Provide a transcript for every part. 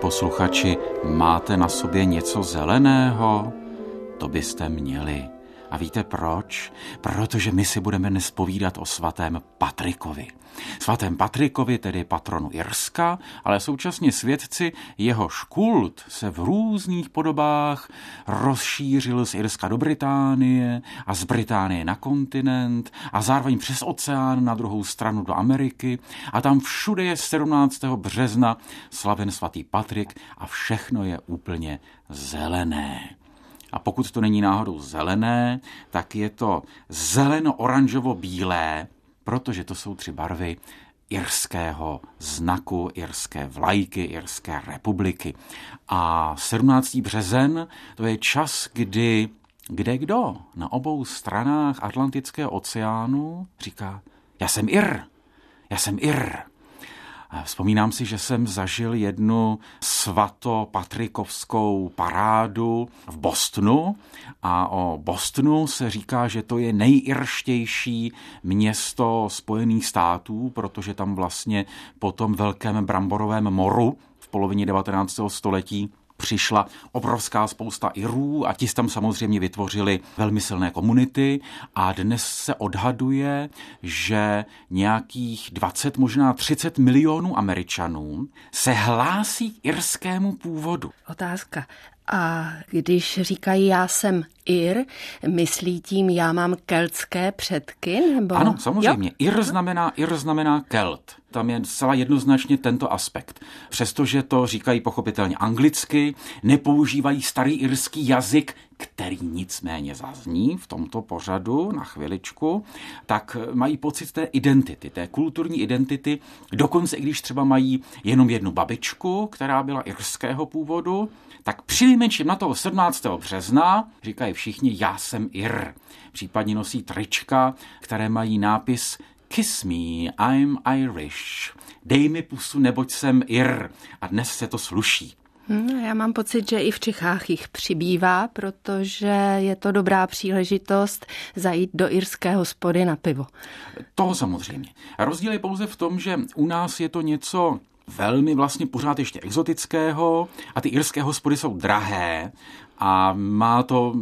posluchači, máte na sobě něco zeleného? To byste měli. A víte proč? Protože my si budeme dnes povídat o svatém Patrikovi. Svatém Patrikovi, tedy patronu Irska, ale současně svědci jehož kult se v různých podobách rozšířil z Irska do Británie a z Británie na kontinent a zároveň přes oceán na druhou stranu do Ameriky a tam všude je 17. března slaven svatý Patrik a všechno je úplně zelené. A pokud to není náhodou zelené, tak je to zeleno-oranžovo-bílé, protože to jsou 3 barvy irského znaku, irské vlajky, irské republiky. A 17. březen to je čas, kdy kdo na obou stranách Atlantického oceánu říká, já jsem Ir. A vzpomínám si, že jsem zažil jednu svatopatrikovskou parádu v Bostonu a o Bostonu se říká, že to je nejirštější město Spojených států, protože tam vlastně po tom velkém bramborovém moru v polovině 19. století přišla obrovská spousta Irů a ti tam samozřejmě vytvořili velmi silné komunity a dnes se odhaduje, že nějakých 20, možná 30 milionů Američanů se hlásí k irskému původu. Otázka. A když říkají já jsem Ir, myslí tím já mám keltské předky? Nebo... Ano, samozřejmě. Ir znamená Kelt. Tam je zcela jednoznačně tento aspekt. Přestože to říkají pochopitelně anglicky, nepoužívají starý irský jazyk, který nicméně zazní v tomto pořadu na chviličku, tak mají pocit té identity, té kulturní identity, dokonce i když třeba mají jenom jednu babičku, která byla irského původu, tak přinejmenším na toho 17. března říkají všichni, já jsem Ir. Případně nosí trička, které mají nápis Kiss me, I'm Irish. Dej mi pusu, neboť jsem Ir. A dnes se to sluší. Já mám pocit, že i v Čechách jich přibývá, protože je to dobrá příležitost zajít do irské hospody na pivo. To samozřejmě. Rozdíl je pouze v tom, že u nás je to něco velmi vlastně pořád ještě exotického a ty irské hospody jsou drahé a má to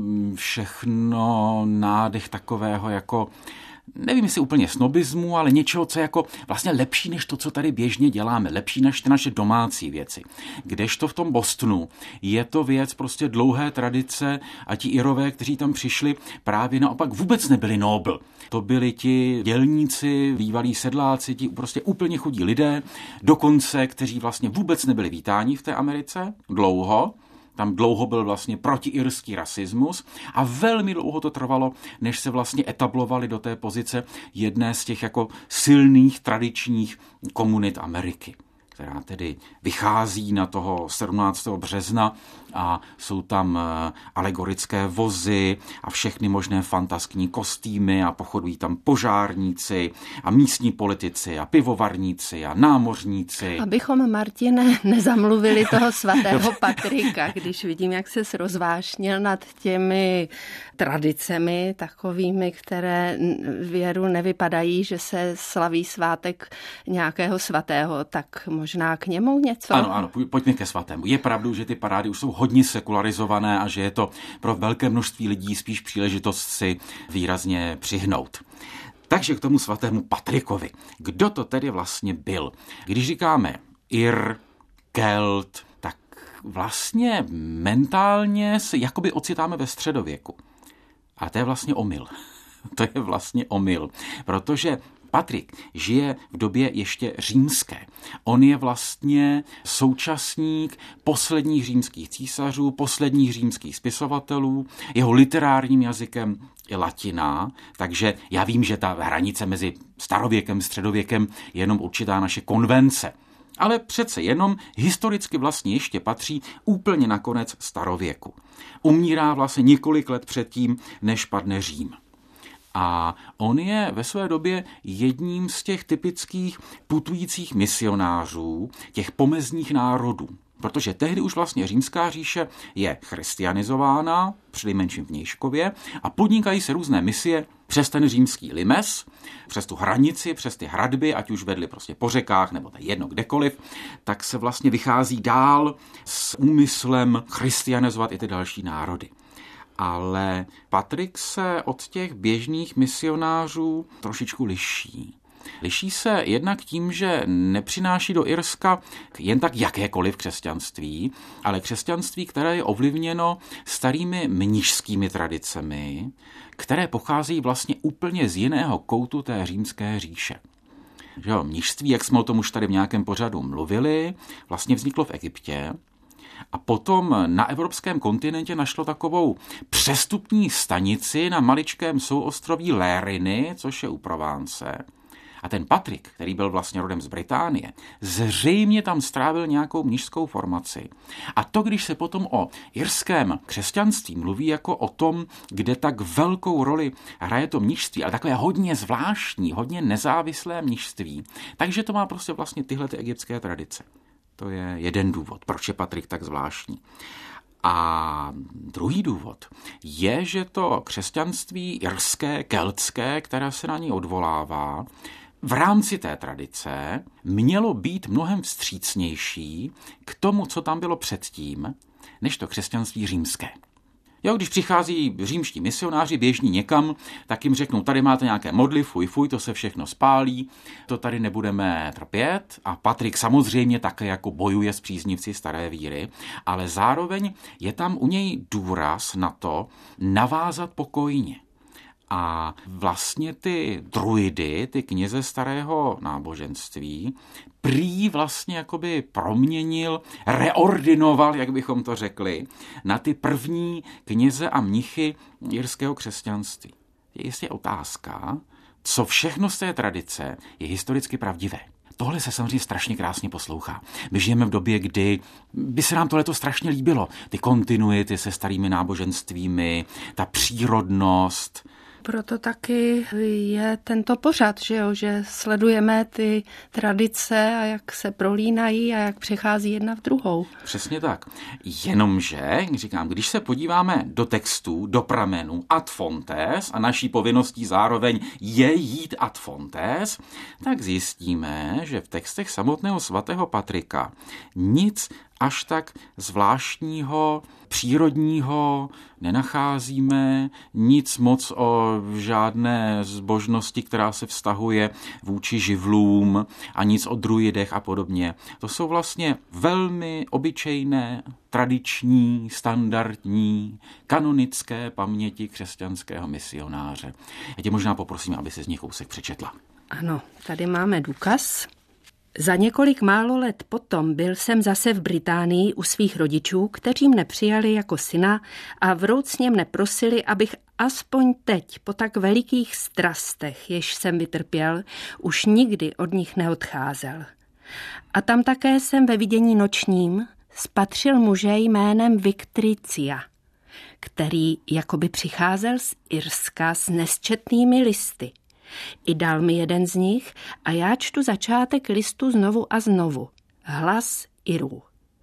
všechno nádech takového jako, nevím jestli úplně snobismu, ale něčeho, co je jako vlastně lepší než to, co tady běžně děláme, lepší než ty naše domácí věci. Kdežto v tom Bostonu je to věc prostě dlouhé tradice a ti Irové, kteří tam přišli, právě naopak vůbec nebyli nobl. To byli ti dělníci, bývalí sedláci, ti prostě úplně chudí lidé, dokonce, kteří vlastně vůbec nebyli vítáni v té Americe dlouho. Tam dlouho byl vlastně protiirský rasismus a velmi dlouho to trvalo, než se vlastně etablovali do té pozice jedné z těch jako silných tradičních komunit Ameriky, která tedy vychází na toho 17. března a jsou tam alegorické vozy a všechny možné fantaskní kostýmy a pochodují tam požárníci a místní politici a pivovarníci a námořníci. Abychom, Martine, nezamluvili toho svatého Patrika, když vidím, jak se rozvášnil nad těmi tradicemi takovými, které věru nevypadají, že se slaví svátek nějakého svatého, tak možná k němu něco? Ano, pojďme ke svatému. Je pravdou, že ty parády už jsou hodně sekularizované a že je to pro velké množství lidí spíš příležitost si výrazně přihnout. Takže k tomu svatému Patrikovi. Kdo to tedy vlastně byl? Když říkáme Ir, Kelt, tak vlastně mentálně se jakoby ocitáme ve středověku. A to je vlastně omyl. To je vlastně omyl, protože Patrik žije v době ještě římské. On je vlastně současník posledních římských císařů, posledních římských spisovatelů. Jeho literárním jazykem je latina, takže já vím, že ta hranice mezi starověkem a středověkem je jenom určitá naše konvence. Ale přece jenom historicky vlastně ještě patří úplně na konec starověku. Umírá vlastně několik let předtím, než padne Řím. A on je ve své době jedním z těch typických putujících misionářů, těch pomezních národů. Protože tehdy už vlastně Římská říše je christianizována, přinejmenším v Nějškově, a podnikají se různé misie přes ten římský limes, přes tu hranici, přes ty hradby, ať už vedli prostě po řekách, nebo to jedno kdekoliv, tak se vlastně vychází dál s úmyslem christianizovat i ty další národy. Ale Patrik se od těch běžných misionářů trošičku liší. Liší se jednak tím, že nepřináší do Irska jen tak jakékoliv křesťanství, ale křesťanství, které je ovlivněno starými mnišskými tradicemi, které pocházejí vlastně úplně z jiného koutu té římské říše. Mnišství, jak jsme o tom už tady v nějakém pořadu mluvili, vlastně vzniklo v Egyptě a potom na evropském kontinentě našlo takovou přestupní stanici na maličkém souostroví Lériny, což je u Provence. A ten Patrik, který byl vlastně rodem z Británie, zřejmě tam strávil nějakou mnišskou formaci. A to, když se potom o irském křesťanství mluví jako o tom, kde tak velkou roli hraje to mnišství, ale takové hodně zvláštní, hodně nezávislé mnišství, takže to má prostě vlastně tyhle ty egyptské tradice. To je jeden důvod, proč je Patrik tak zvláštní. A druhý důvod je, že to křesťanství irské, keltské, které se na něj odvolává, v rámci té tradice mělo být mnohem vstřícnější k tomu, co tam bylo předtím, než to křesťanství římské. Když přichází římští misionáři běžní někam, tak jim řeknou, tady máte nějaké modly, fuj, to se všechno spálí, to tady nebudeme trpět. A Patrik samozřejmě také jako bojuje s příznivci staré víry, ale zároveň je tam u něj důraz na to navázat pokojně. A vlastně ty druidy, ty kněze starého náboženství, prý vlastně jakoby proměnil, reordinoval, jak bychom to řekli, na ty první kněze a mnichy jirského křesťanství. Je jistě otázka, co všechno z té tradice je historicky pravdivé. Tohle se samozřejmě strašně krásně poslouchá. My žijeme v době, kdy by se nám tohleto strašně líbilo. Ty kontinuity se starými náboženstvími, ta přírodnost. Proto taky je tento pořad, že sledujeme ty tradice a jak se prolínají a jak přechází jedna v druhou. Přesně tak. Jenomže, říkám, když se podíváme do textů, do pramenů ad fontes a naší povinností zároveň je jít ad fontes, tak zjistíme, že v textech samotného svatého Patrika nic až tak zvláštního, přírodního nenacházíme, nic moc o žádné zbožnosti, která se vztahuje vůči živlům a nic o druidech a podobně. To jsou vlastně velmi obyčejné, tradiční, standardní, kanonické paměti křesťanského misionáře. Já tě možná poprosím, aby se z nich kousek přečetla. Ano, tady máme důkaz. Za několik málo let potom byl jsem zase v Británii u svých rodičů, kteří mne přijali jako syna a vroucně mne prosili, abych aspoň teď, po tak velikých strastech, jež jsem vytrpěl, už nikdy od nich neodcházel. A tam také jsem ve vidění nočním spatřil muže jménem Victricia, který jakoby přicházel z Irska s nesčetnými listy. I dal mi jeden z nich a já čtu začátek listu znovu a znovu. Hlas Irů.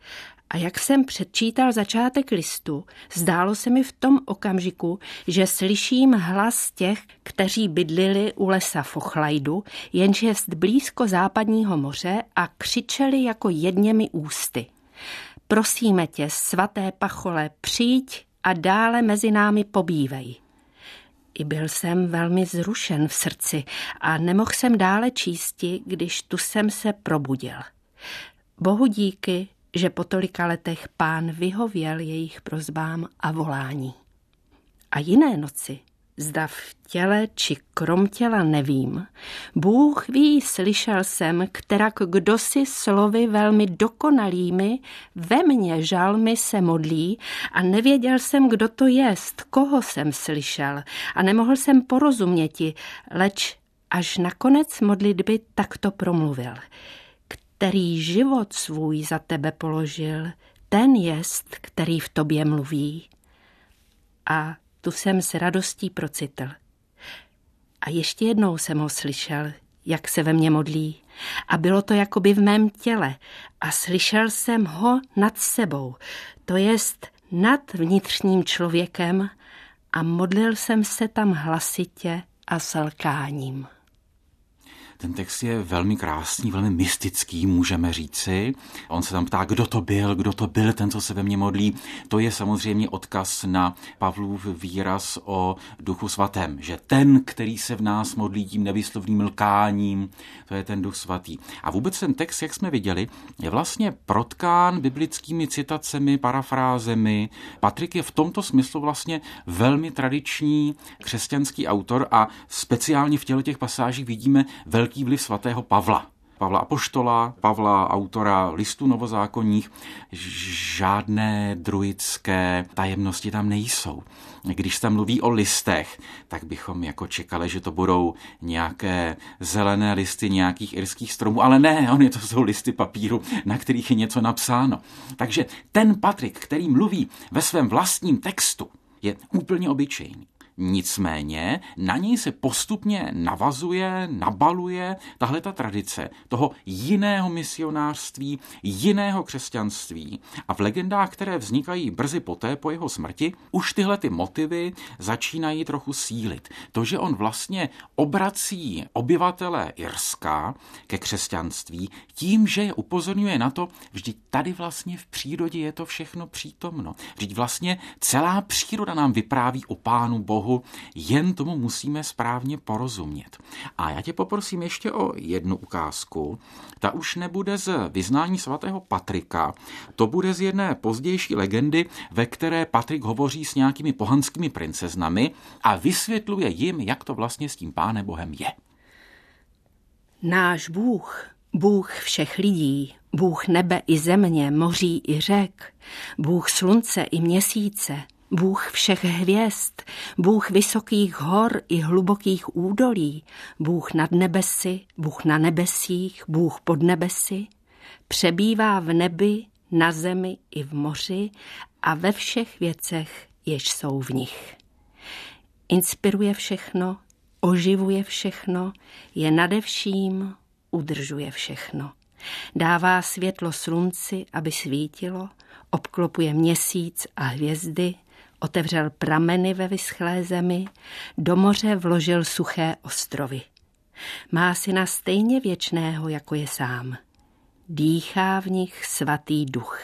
A jak jsem předčítal začátek listu, zdálo se mi v tom okamžiku, že slyším hlas těch, kteří bydlili u lesa Fochlajdu, jenž jest blízko západního moře a křičeli jako jedněmi ústy. Prosíme tě, svaté pachole, přijď a dále mezi námi pobývej. I byl jsem velmi zrušen v srdci a nemohl jsem dále čísti, když tu jsem se probudil. Bohu díky, že po tolika letech Pán vyhověl jejich prosbám a volání. A jiné noci, zda v těle či krom těla nevím, Bůh ví, slyšel jsem, kterak kdosi slovy velmi dokonalými ve mně žalmy se modlí a nevěděl jsem, kdo to jest, koho jsem slyšel a nemohl jsem porozuměti, leč až nakonec modlitby takto promluvil. Který život svůj za tebe položil, ten jest, který v tobě mluví. A tu jsem s radostí procitl. A ještě jednou jsem ho slyšel, jak se ve mně modlí. A bylo to jakoby v mém těle a slyšel jsem ho nad sebou, to jest nad vnitřním člověkem a modlil jsem se tam hlasitě a s lkáním. Ten text je velmi krásný, velmi mystický, můžeme říci. On se tam ptá, kdo to byl ten, co se ve mně modlí. To je samozřejmě odkaz na Pavlův výraz o Duchu svatém, že ten, který se v nás modlí tím nevyslovným lkáním, to je ten Duch svatý. A vůbec ten text, jak jsme viděli, je vlastně protkán biblickými citacemi, parafrázemi. Patrik je v tomto smyslu vlastně velmi tradiční křesťanský autor a speciálně v těch pasážích vidíme velký vliv svatého Pavla apoštola, Pavla, autora listů novozákonních. Žádné druidské tajemnosti tam nejsou. Když tam mluví o listech, tak bychom jako čekali, že to budou nějaké zelené listy nějakých irských stromů, ale ne, to jsou listy papíru, na kterých je něco napsáno. Takže ten Patrik, který mluví ve svém vlastním textu, je úplně obyčejný. Nicméně na něj se postupně navazuje, nabaluje tahleta tradice toho jiného misionářství, jiného křesťanství. A v legendách, které vznikají brzy poté po jeho smrti, už tyhle ty motivy začínají trochu sílit. To, že on vlastně obrací obyvatele Irska ke křesťanství tím, že je upozorňuje na to, vždyť tady vlastně v přírodě je to všechno přítomno. Vždyť vlastně celá příroda nám vypráví o Pánu Bohu, jen tomu musíme správně porozumět. A já tě poprosím ještě o jednu ukázku. Ta už nebude z vyznání svatého Patrika, to bude z jedné pozdější legendy, ve které Patrik hovoří s nějakými pohanskými princeznami a vysvětluje jim, jak to vlastně s tím Pánem Bohem je. Náš Bůh, Bůh všech lidí, Bůh nebe i země, moří i řek, Bůh slunce i měsíce, Bůh všech hvězd, Bůh vysokých hor i hlubokých údolí, Bůh nad nebesy, Bůh na nebesích, Bůh pod nebesy, přebývá v nebi, na zemi i v moři a ve všech věcech, jež jsou v nich. Inspiruje všechno, oživuje všechno, je nade vším, udržuje všechno. Dává světlo slunci, aby svítilo, obklopuje měsíc a hvězdy, otevřel prameny ve vyschlé zemi, do moře vložil suché ostrovy. Má syna stejně věčného, jako je sám. Dýchá v nich svatý duch.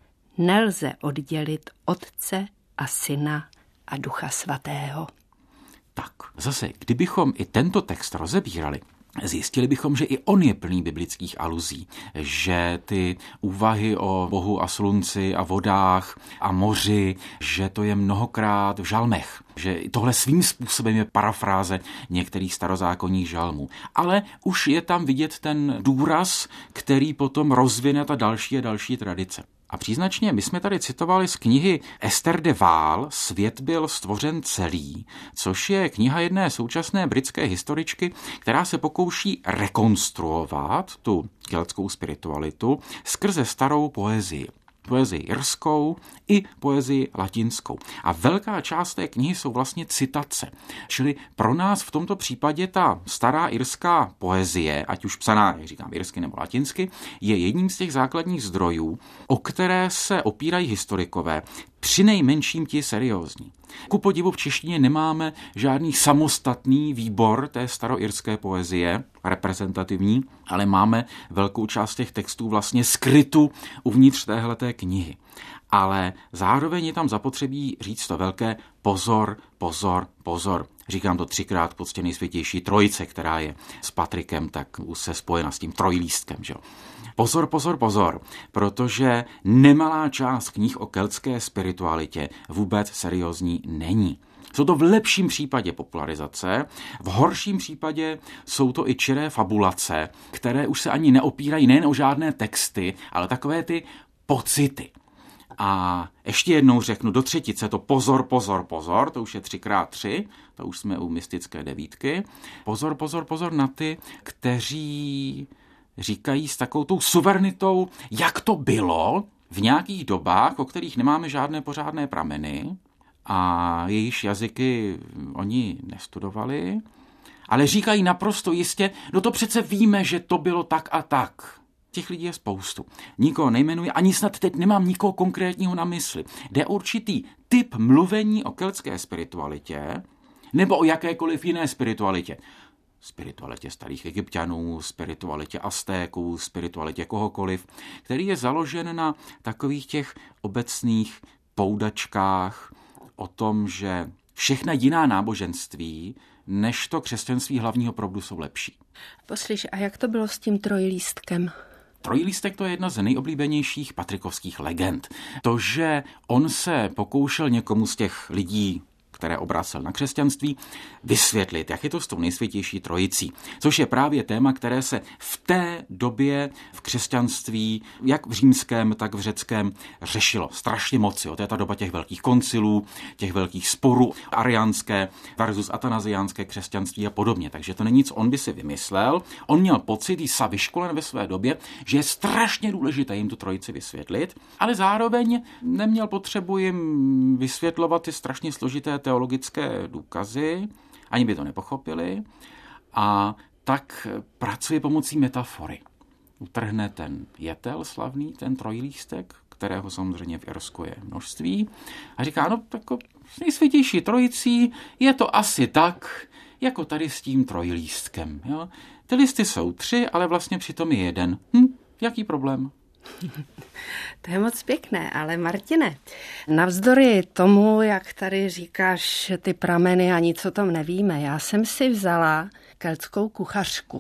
Nelze oddělit Otce a Syna a Ducha svatého. Tak, zase, kdybychom i tento text rozebírali, zjistili bychom, že i on je plný biblických aluzí, že ty úvahy o Bohu a slunci a vodách a moři, že to je mnohokrát v žalmech, že tohle svým způsobem je parafráze některých starozákonních žalmů. Ale už je tam vidět ten důraz, který potom rozvine ta další a další tradice. A příznačně, my jsme tady citovali z knihy Esther de Waal Svět byl stvořen celý, což je kniha jedné současné britské historičky, která se pokouší rekonstruovat tu keltskou spiritualitu skrze starou poezii. Poezii irskou i poezii latinskou. A velká část té knihy jsou vlastně citace. Čili pro nás v tomto případě ta stará irská poezie, ať už psaná, jak říkám, irsky nebo latinsky, je jedním z těch základních zdrojů, o které se opírají historikové, přinejmenším ti seriózní. Ku podivu v češtině nemáme žádný samostatný výbor té staroirské poezie, reprezentativní, ale máme velkou část těch textů vlastně skrytu uvnitř téhleté knihy. Ale zároveň je tam zapotřebí říct to velké pozor, pozor, pozor. Říkám to 3krát k poctě nejsvětější trojice, která je s Patrikem tak už se spojena s tím trojlístkem. Že? Pozor, pozor, pozor, protože nemalá část knih o keltské spiritualitě vůbec seriózní není. Jsou to v lepším případě popularizace, v horším případě jsou to i čiré fabulace, které už se ani neopírají nejen o žádné texty, ale takové ty pocity. A ještě jednou řeknu do třetice to pozor, pozor, pozor, to už je 3x3, to už jsme u mystické 9. Pozor, pozor, pozor na ty, kteří říkají s takovou tou suverenitou, jak to bylo v nějakých dobách, o kterých nemáme žádné pořádné prameny a jejíž jazyky oni nestudovali ale říkají naprosto jistě, no to přece víme, že to bylo tak a tak. Těch lidí je spoustu. Nikoho nejmenuji, ani snad teď nemám nikoho konkrétního na mysli. Jde určitý typ mluvení o keltské spiritualitě nebo o jakékoliv jiné spiritualitě. Spiritualitě starých Egypťanů, spiritualitě Aztéků, spiritualitě kohokoliv, který je založen na takových těch obecných poudačkách o tom, že všechna jiná náboženství než to křesťanství hlavního proudu jsou lepší. Poslyš, a jak to bylo s tím trojlístkem? Trojlístek to je jedna z nejoblíbenějších patrikovských legend. To, že on se pokoušel někomu z těch lidí, které obracel na křesťanství, vysvětlit, jak je to s tou nejsvětější trojicí. Což je právě téma, které se v té době v křesťanství, jak v římském, tak v řeckém, řešilo strašně moc. To je ta doba těch velkých koncilů, těch velkých sporů, ariánské versus atanaziánské křesťanství a podobně. Takže to není nic, on by si vymyslel. On měl pocit, jsa vyškolen ve své době, že je strašně důležité jim tu trojici vysvětlit, ale zároveň neměl potřebu jim vysvětlovat ty strašně složité teologické důkazy, ani by to nepochopili, a tak pracuje pomocí metafory. Utrhne ten jetel slavný, ten trojlístek, kterého samozřejmě v Irsku je množství, a říká, no tako s nejsvětější trojicí je to asi tak, jako tady s tím trojlístkem. Jo? Ty listy jsou 3, ale vlastně přitom je 1. Jaký problém? To je moc pěkné, ale Martine, navzdory tomu, jak tady říkáš ty prameny a nic o tom nevíme, já jsem si vzala keltskou kuchařku.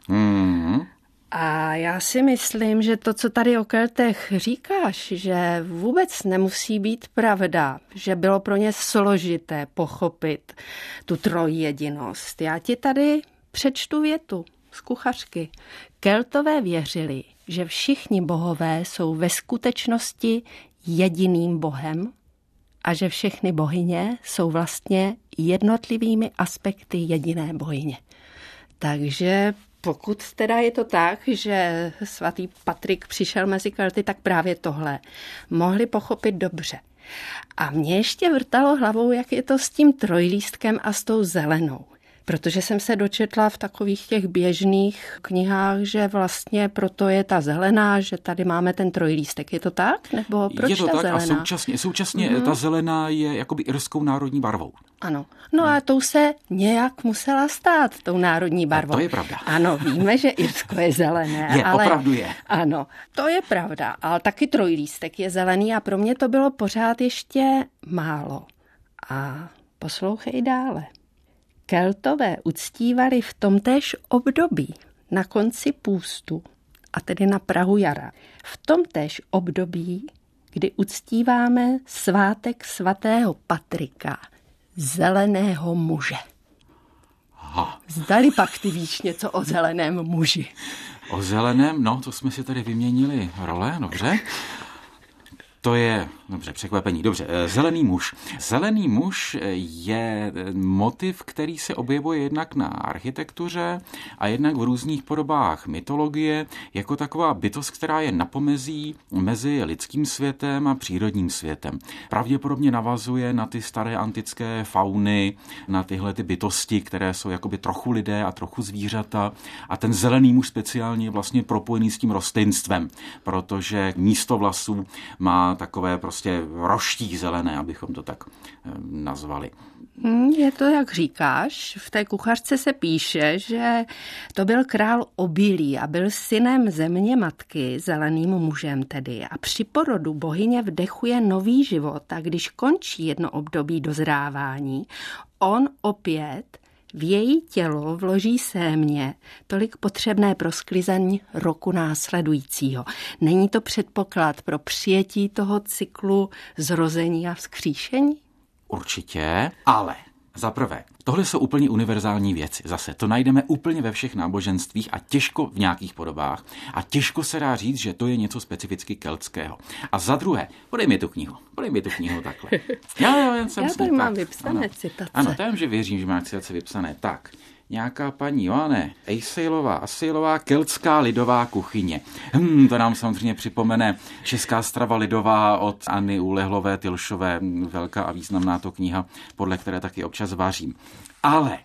A já si myslím, že to, co tady o Keltech říkáš, že vůbec nemusí být pravda, že bylo pro ně složité pochopit tu trojjedinost. Já ti tady přečtu větu z kuchařky. Keltové věřili, že všichni bohové jsou ve skutečnosti jediným bohem a že všechny bohyně jsou vlastně jednotlivými aspekty jediné bohyně. Takže pokud teda je to tak, že svatý Patrik přišel mezi Kelty, tak právě tohle mohli pochopit dobře. A mě ještě vrtalo hlavou, jak je to s tím trojlístkem a s tou zelenou. Protože jsem se dočetla v takových těch běžných knihách, že vlastně proto je ta zelená, že tady máme ten trojlístek. Je to tak? Nebo proč je to ta tak zelená? A současně ta zelená je jakoby irskou národní barvou. Ano. No a tou se nějak musela stát, tou národní barvou. A to je pravda. Ano, víme, že Irsko je zelené. Ale opravdu je. Ano, to je pravda. Ale taky trojlístek je zelený a pro mě to bylo pořád ještě málo. A poslouchej dále. Keltové uctívali v tomtéž období na konci půstu, a tedy na prahu jara. V tomtéž období, kdy uctíváme svátek svatého Patrika, zeleného muže. Aha. Zdali pak ty víš něco o zeleném muži? O zeleném? No, to jsme si tady vyměnili role, dobře. To je, dobře, překvapení. Dobře, zelený muž. Zelený muž je motiv, který se objevuje jednak na architektuře a jednak v různých podobách mytologie, jako taková bytost, která je na pomezí mezi lidským světem a přírodním světem. Pravděpodobně navazuje na ty staré antické fauny, na tyhle ty bytosti, které jsou jakoby trochu lidé a trochu zvířata. A ten zelený muž speciálně je vlastně propojený s tím rostlinstvem, protože místo vlasů má takové prostě roští zelené, abychom to tak nazvali. Je to, jak říkáš. V té kuchařce se píše, že to byl král obilí a byl synem země matky, zeleným mužem tedy. A při porodu bohyně vdechuje nový život a když končí jedno období dozrávání, on opět v její tělo vloží sémě, tolik potřebné pro sklizeň roku následujícího. Není to předpoklad pro přijetí toho cyklu zrození a vzkříšení? Určitě, ale za prvé, tohle jsou úplně univerzální věci. Zase to najdeme úplně ve všech náboženstvích a těžko v nějakých podobách a těžko se dá říct, že to je něco specificky keltského. A za druhé, podej mi tu knihu takhle. Já tady mám vypsané citace. Ano, to že věřím, že má citace vypsané. Tak, nějaká paní Joanne Asejlová, keltská lidová kuchyně. To nám samozřejmě připomene Česká strava lidová od Anny Úlehlové Tylšové, velká a významná to kniha, podle které taky občas vařím. Ale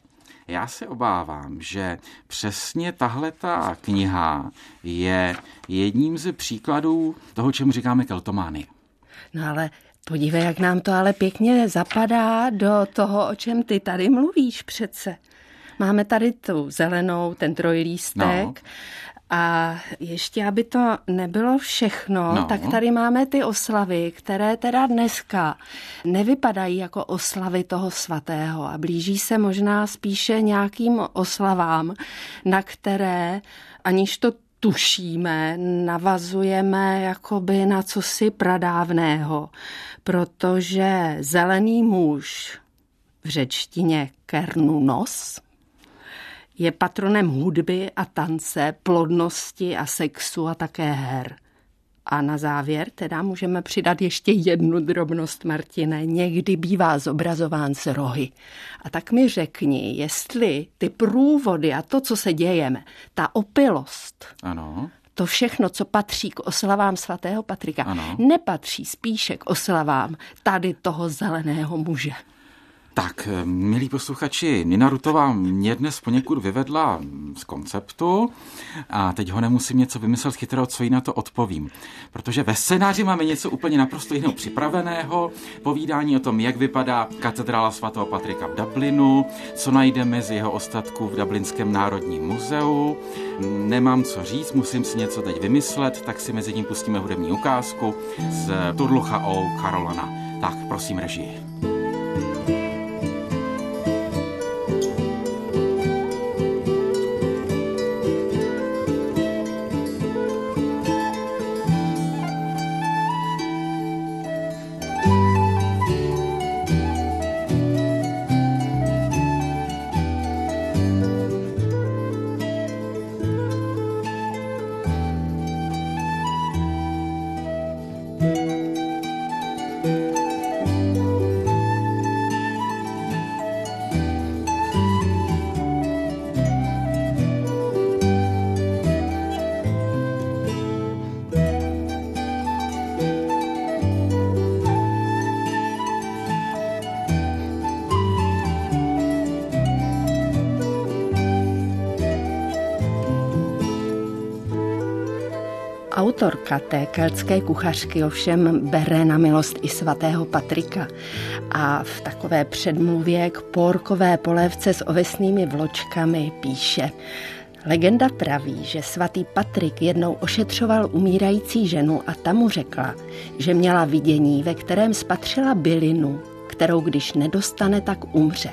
Já se obávám, že přesně tahleta kniha je jedním z příkladů toho, čemu říkáme keltománie. No ale podívej, jak nám to ale pěkně zapadá do toho, o čem ty tady mluvíš přece. Máme tady tu zelenou, ten trojlístek. No. A ještě, aby to nebylo všechno, tak tady máme ty oslavy, které teda dneska nevypadají jako oslavy toho svatého a blíží se možná spíše nějakým oslavám, na které, aniž to tušíme, navazujeme jakoby na cosi pradávného, protože zelený muž, v řečtině Kernunos, je patronem hudby a tance, plodnosti a sexu a také her. A na závěr teda můžeme přidat ještě jednu drobnost, Martine. Někdy bývá zobrazován s rohy. A tak mi řekni, jestli ty průvody a to, co se dějeme, ta opilost, ano, to všechno, co patří k oslavám svatého Patrika, ano, nepatří spíše k oslavám tady toho zeleného muže. Tak, milí posluchači, Nina Rutová mě dnes poněkud vyvedla z konceptu a teď ho nemusím něco vymyslet chytrého, co jí na to odpovím. Protože ve scénáři máme něco úplně naprosto jiného připraveného, povídání o tom, jak vypadá katedrála svatého Patrika v Dublinu, co najdeme z jeho ostatků v Dublinském národním muzeu. Nemám co říct, musím si něco teď vymyslet, tak si mezi tím pustíme hudební ukázku z Turlucha o Karolana. Tak, prosím, režii. Autorka té keltské kuchařky ovšem bere na milost i svatého Patrika a v takové předmluvě k pórkové polévce s ovesnými vločkami píše: Legenda praví, že svatý Patrik jednou ošetřoval umírající ženu a ta mu řekla, že měla vidění, ve kterém spatřila bylinu, kterou když nedostane, tak umře.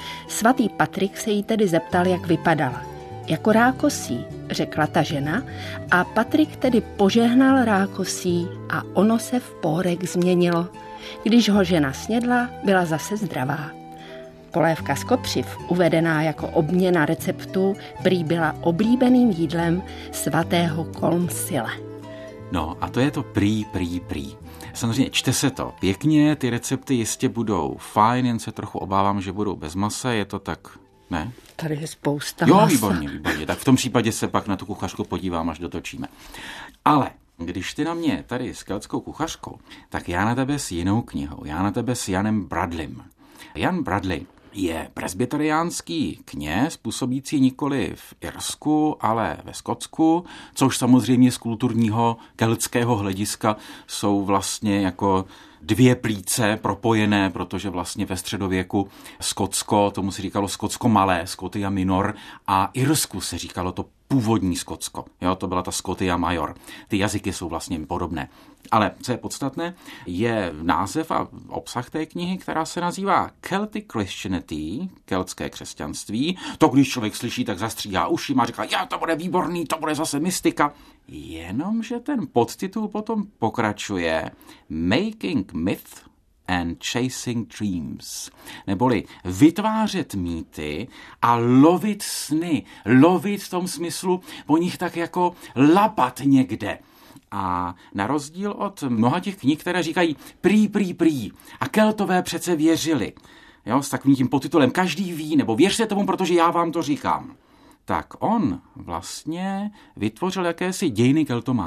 Svatý Patrik se jí tedy zeptal, jak vypadala. Jako rákosí, řekla ta žena, a Patrik tedy požehnal rákosí a ono se v pórek změnilo. Když ho žena snědla, byla zase zdravá. Polévka z kopřiv, uvedená jako obměna receptu, prý byla oblíbeným jídlem svatého Kolmsile. No a to je to prý. Samozřejmě čte se to pěkně, ty recepty jistě budou fajn, jen se trochu obávám, že budou bez masa, je to tak, ne? Tady je spousta masa. Výborně. Tak v tom případě se pak na tu kuchařku podívám, až dotočíme. Ale když ty na mě tady s keltskou kuchařkou, tak já na tebe s jinou knihou, já na tebe s Janem Bradleym. Jan Bradley je presbyteriánský kněz, působící nikoli v Irsku, ale ve Skotsku, což samozřejmě z kulturního keltského hlediska jsou vlastně jako dvě plíce propojené, protože vlastně ve středověku Skotsko, tomu se říkalo Skotsko malé, Scotia minor, a Irsku se říkalo to původní Skotsko. Jo, to byla ta Scotia major. Ty jazyky jsou vlastně podobné. Ale co je podstatné, je název a obsah té knihy, která se nazývá Celtic Christianity, keltské křesťanství. To, když člověk slyší, tak zastříhá uši a říká, to bude výborný, to bude zase mystika. Jenomže ten podtitul potom pokračuje Making Myth and Chasing Dreams, neboli vytvářet mýty a lovit sny, lovit v tom smyslu po nich tak jako lapat někde. A na rozdíl od mnoha těch knih, které říkají prý a Keltové přece věřili, jo, s takovým tím podtitulem každý ví, nebo věřte tomu, protože já vám to říkám. Tak on vlastně vytvořil jakési dějiny keltománie.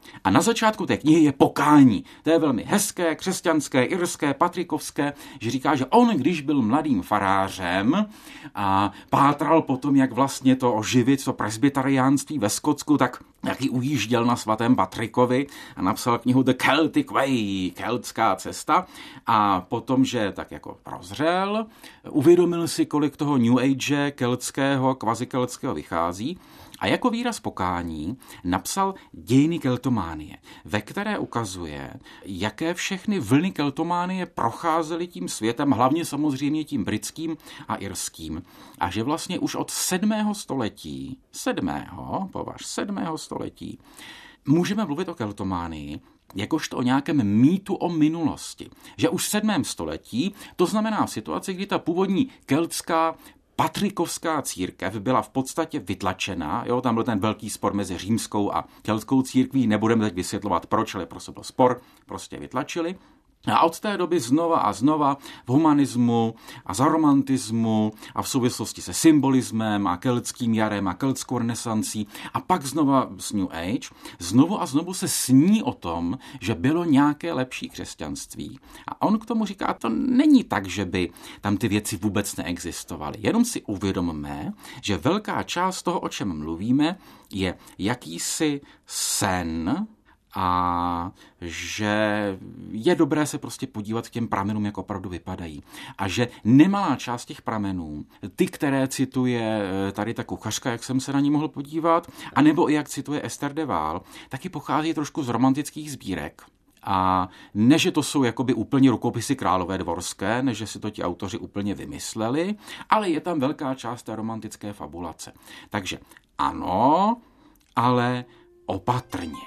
A na začátku té knihy je pokání. To je velmi hezké, křesťanské, irské, patrikovské, že říká, že on, když byl mladým farářem a pátral potom, jak vlastně to oživit, to presbyteriánství ve Skotsku, tak jaký ujížděl na svatém Patrikovi a napsal knihu The Celtic Way, keltská cesta, a potom, že tak jako prozřel, uvědomil si, kolik toho New Age keltského, kvazikeltského vychází, a jako výraz pokání napsal Dějiny keltománie, ve které ukazuje, jaké všechny vlny keltománie procházely tím světem, hlavně samozřejmě tím britským a irským. A že vlastně už od 7. století, 7. století, můžeme mluvit o keltománii jakožto o nějakém mýtu o minulosti. Že už v 7. století, to znamená v situaci, kdy ta původní keltská patrikovská církev byla v podstatě vytlačena, tam byl ten velký spor mezi římskou a keltskou církví, nebudeme teď vysvětlovat proč, ale prostě byl spor, prostě vytlačili. A od té doby znova a znova v humanismu a za romantismu a v souvislosti se symbolismem a keltským jarem a keltskou renesancí a pak znova s New Age, znovu a znovu se sní o tom, že bylo nějaké lepší křesťanství. A on k tomu říká, to není tak, že by tam ty věci vůbec neexistovaly. Jenom si uvědomme, že velká část toho, o čem mluvíme, je jakýsi sen, a že je dobré se prostě podívat k těm pramenům, jak opravdu vypadají. A že nemalá část těch pramenů, ty, které cituje tady ta kuchařka, jak jsem se na ní mohl podívat, anebo i jak cituje Esther de Waal, taky pochází trošku z romantických sbírek. A ne, že to jsou jakoby úplně rukopisy králové dvorské, ne, že si to ti autoři úplně vymysleli, ale je tam velká část té romantické fabulace. Takže ano, ale opatrně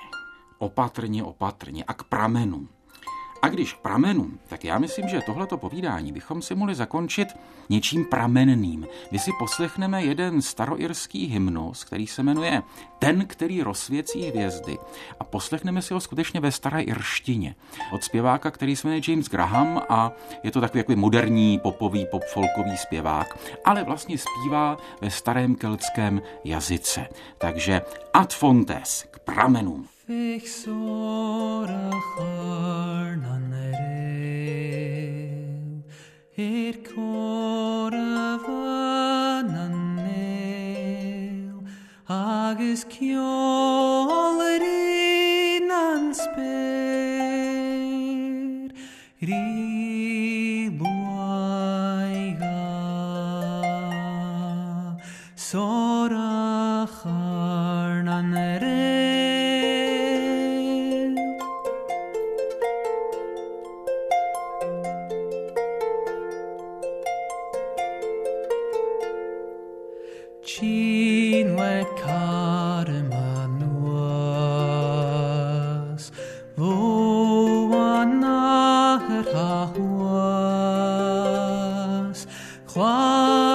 a k pramenům. A když k pramenům, tak já myslím, že tohleto povídání bychom si mohli zakončit něčím pramenným. My si poslechneme jeden staroirský hymnus, který se jmenuje Ten, který rozsvěcí hvězdy. A poslechneme si ho skutečně ve staré irštině. Od zpěváka, který se jmenuje James Graham, a je to takový moderní popový, popfolkový zpěvák, ale vlastně zpívá ve starém keltském jazyce. Takže ad fontes, k pramenům. Fix oracharnan erev, koravanan neu, agus kiolerinan sper, ribuaiga, soracharnan erev, Chinwed Karemanuas, Voanaher Hahuas,